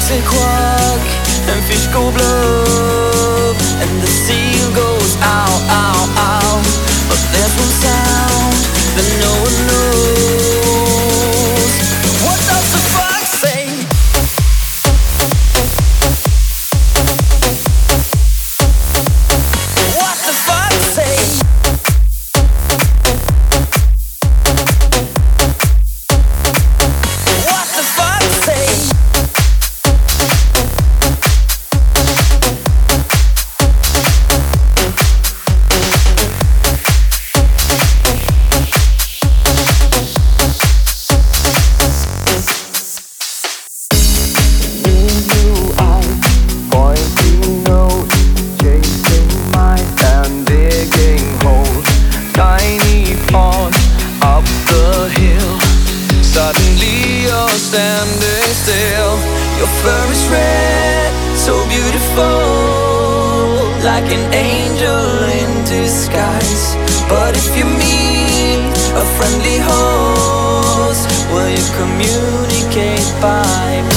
say quack and fish go blub and the seal goes ow, ow, ow. But there's one sound that no one knows. What does the fox say? What the fox say? What the fox say? Standing still, your fur is red, so beautiful, like an angel in disguise. But if you meet a friendly host, will you communicate by